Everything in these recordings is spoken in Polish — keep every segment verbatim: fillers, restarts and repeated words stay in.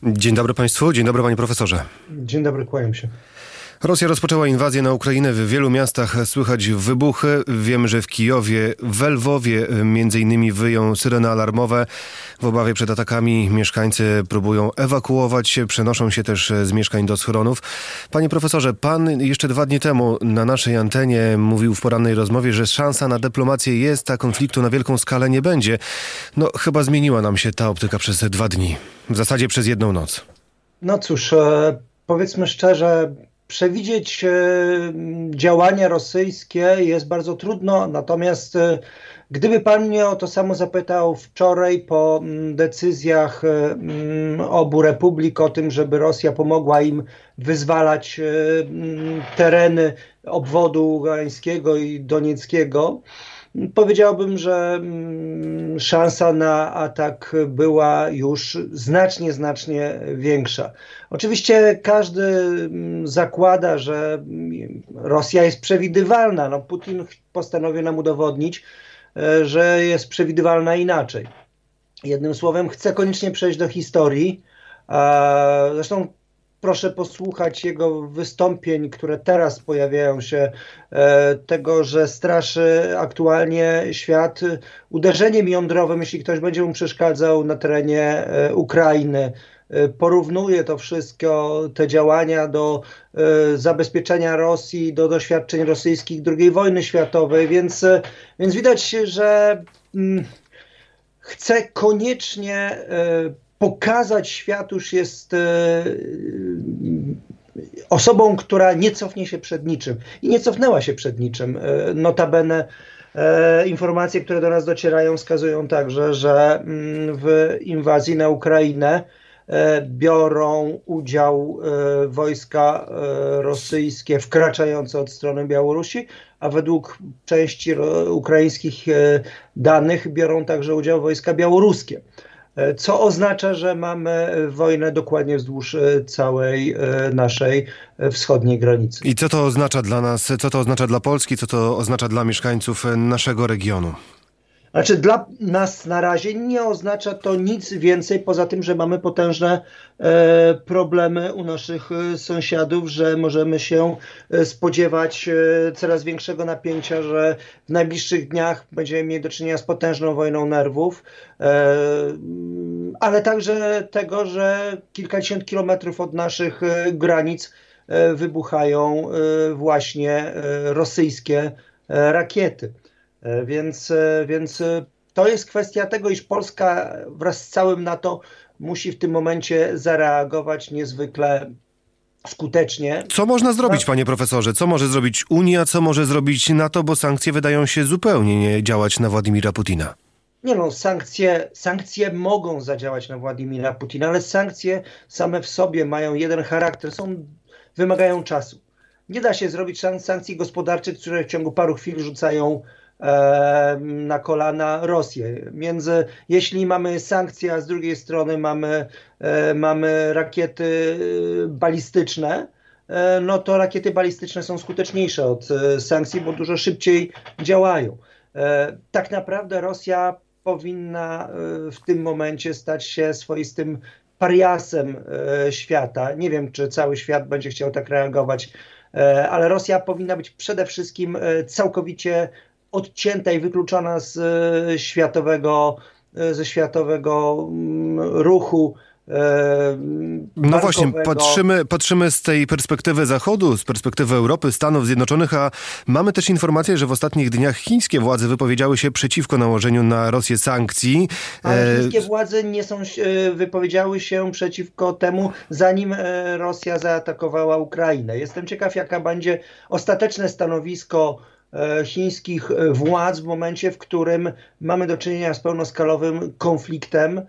Dzień dobry państwu, dzień dobry panie profesorze. Dzień dobry, kłaniam się. Rosja rozpoczęła inwazję na Ukrainę. W wielu miastach słychać wybuchy. Wiem, że w Kijowie, w Lwowie między innymi wyją syreny alarmowe. W obawie przed atakami mieszkańcy próbują ewakuować się, przenoszą się też z mieszkań do schronów. Panie profesorze, pan jeszcze dwa dni temu na naszej antenie mówił w porannej rozmowie, że szansa na dyplomację jest, a konfliktu na wielką skalę nie będzie. No chyba zmieniła nam się ta optyka przez te dwa dni. W zasadzie przez jedną noc. No cóż, e, powiedzmy szczerze, przewidzieć e, działania rosyjskie jest bardzo trudno, natomiast e, gdyby pan mnie o to samo zapytał wczoraj po m, decyzjach m, obu republik o tym, żeby Rosja pomogła im wyzwalać e, m, tereny obwodu ługańskiego i donieckiego, powiedziałbym, że mm, szansa na atak była już znacznie, znacznie większa. Oczywiście każdy mm, zakłada, że mm, Rosja jest przewidywalna. No, Putin postanowił nam udowodnić, e, że jest przewidywalna inaczej. Jednym słowem, chce koniecznie przejść do historii. E, zresztą proszę posłuchać jego wystąpień, które teraz pojawiają się, e, tego, że straszy aktualnie świat uderzeniem jądrowym, jeśli ktoś będzie mu przeszkadzał na terenie e, Ukrainy. E, porównuje to wszystko, te działania do e, zabezpieczenia Rosji, do doświadczeń rosyjskich drugiej wojny światowej, więc, e, więc widać, że mm, chce koniecznie e, pokazać światu, już jest e, osobą, która nie cofnie się przed niczym. I nie cofnęła się przed niczym. E, notabene e, informacje, które do nas docierają, wskazują także, że mm, w inwazji na Ukrainę e, biorą udział e, wojska e, rosyjskie wkraczające od strony Białorusi, a według części ro, ukraińskich e, danych biorą także udział wojska białoruskie. Co oznacza, że mamy wojnę dokładnie wzdłuż całej naszej wschodniej granicy. I co to oznacza dla nas, co to oznacza dla Polski, co to oznacza dla mieszkańców naszego regionu? Znaczy dla nas na razie nie oznacza to nic więcej poza tym, że mamy potężne e, problemy u naszych e, sąsiadów, że możemy się e, spodziewać e, coraz większego napięcia, że w najbliższych dniach będziemy mieli do czynienia z potężną wojną nerwów, e, ale także tego, że kilkadziesiąt kilometrów od naszych e, granic e, wybuchają e, właśnie e, rosyjskie e, rakiety. Więc, więc to jest kwestia tego, iż Polska wraz z całym NATO musi w tym momencie zareagować niezwykle skutecznie. Co można zrobić, panie profesorze? Co może zrobić Unia, co może zrobić NATO, bo sankcje wydają się zupełnie nie działać na Władimira Putina. Nie no, sankcje, sankcje mogą zadziałać na Władimira Putina, ale sankcje same w sobie mają jeden charakter, są, wymagają czasu. Nie da się zrobić sankcji gospodarczych, które w ciągu paru chwil rzucają na kolana Rosję. Między, jeśli mamy sankcje, a z drugiej strony mamy, e, mamy rakiety balistyczne, e, no to rakiety balistyczne są skuteczniejsze od e, sankcji, bo dużo szybciej działają. E, tak naprawdę Rosja powinna e, w tym momencie stać się swoistym pariasem e, świata. Nie wiem, czy cały świat będzie chciał tak reagować, e, ale Rosja powinna być przede wszystkim e, całkowicie odcięta i wykluczona z e, światowego, e, ze światowego m, ruchu e, No właśnie, patrzymy, patrzymy z tej perspektywy Zachodu, z perspektywy Europy, Stanów Zjednoczonych, a mamy też informację, że w ostatnich dniach chińskie władze wypowiedziały się przeciwko nałożeniu na Rosję sankcji. Ale chińskie władze nie są, wypowiedziały się przeciwko temu, zanim Rosja zaatakowała Ukrainę. Jestem ciekaw, jaka będzie ostateczne stanowisko chińskich władz w momencie, w którym mamy do czynienia z pełnoskalowym konfliktem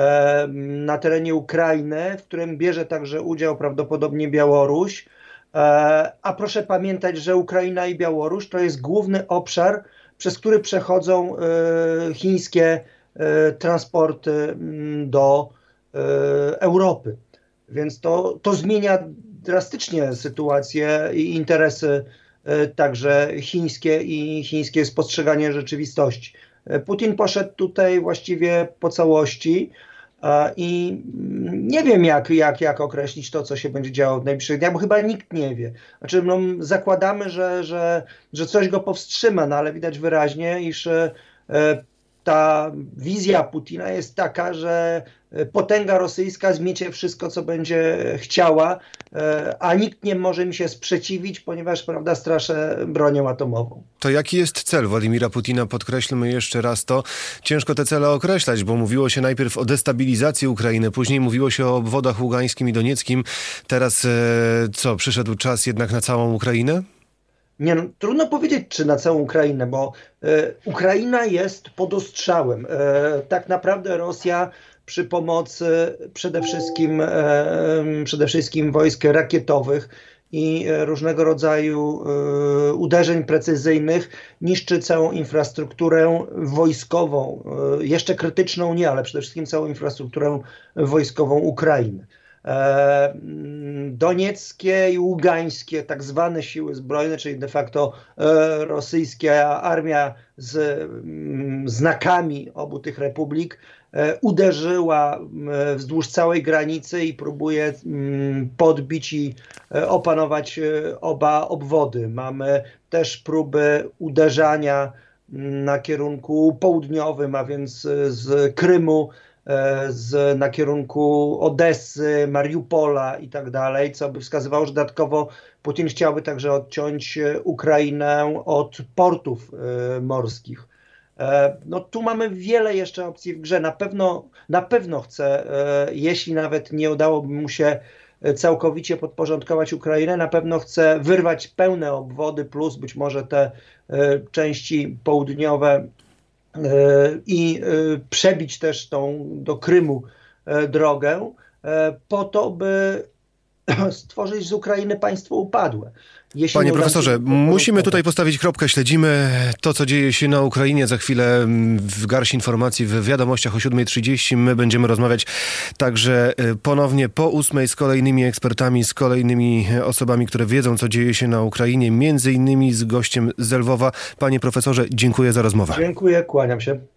na terenie Ukrainy, w którym bierze także udział prawdopodobnie Białoruś. A proszę pamiętać, że Ukraina i Białoruś to jest główny obszar, przez który przechodzą chińskie transporty do Europy. Więc to, to zmienia drastycznie sytuację i interesy także chińskie i chińskie spostrzeganie rzeczywistości. Putin poszedł tutaj właściwie po całości. I nie wiem, jak, jak, jak określić to, co się będzie działo w najbliższych dniach, bo chyba nikt nie wie. Znaczy, no, zakładamy, że, że, że coś go powstrzyma, no ale widać wyraźnie, iż e, ta wizja Putina jest taka, że potęga rosyjska zmiecie wszystko, co będzie chciała, a nikt nie może mi się sprzeciwić, ponieważ, prawda, straszy bronią atomową. To jaki jest cel Władimira Putina? Podkreślmy jeszcze raz to. Ciężko te cele określać, bo mówiło się najpierw o destabilizacji Ukrainy, później mówiło się o obwodach ługańskim i donieckim. Teraz e, co, przyszedł czas jednak na całą Ukrainę? Nie, no, trudno powiedzieć, czy na całą Ukrainę, bo e, Ukraina jest pod ostrzałem. E, tak naprawdę Rosja przy pomocy przede wszystkim, e, przede wszystkim wojsk rakietowych i różnego rodzaju e, uderzeń precyzyjnych niszczy całą infrastrukturę wojskową, e, jeszcze krytyczną nie, ale przede wszystkim całą infrastrukturę wojskową Ukrainy. Donieckie i ługańskie tak zwane siły zbrojne, czyli de facto rosyjska armia z znakami obu tych republik uderzyła wzdłuż całej granicy i próbuje podbić i opanować oba obwody. Mamy też próby uderzania na kierunku południowym, a więc z Krymu, Z, na kierunku Odessy, Mariupola i tak dalej, co by wskazywało, że dodatkowo Putin chciałby także odciąć Ukrainę od portów y, morskich. E, no tu mamy wiele jeszcze opcji w grze. Na pewno, na pewno chce, e, jeśli nawet nie udałoby mu się całkowicie podporządkować Ukrainę, na pewno chce wyrwać pełne obwody, plus być może te e, części południowe i przebić też tą do Krymu drogę po to, by stworzyć z Ukrainy państwo upadłe. Jeśli Panie profesorze, musimy tutaj postawić kropkę. Śledzimy to, co dzieje się na Ukrainie. Za chwilę w garść informacji w wiadomościach o siódma trzydzieści. My będziemy rozmawiać także ponownie po ósmej z kolejnymi ekspertami, z kolejnymi osobami, które wiedzą, co dzieje się na Ukrainie. Między innymi z gościem z Lwowa. Panie profesorze, dziękuję za rozmowę. Dziękuję, kłaniam się.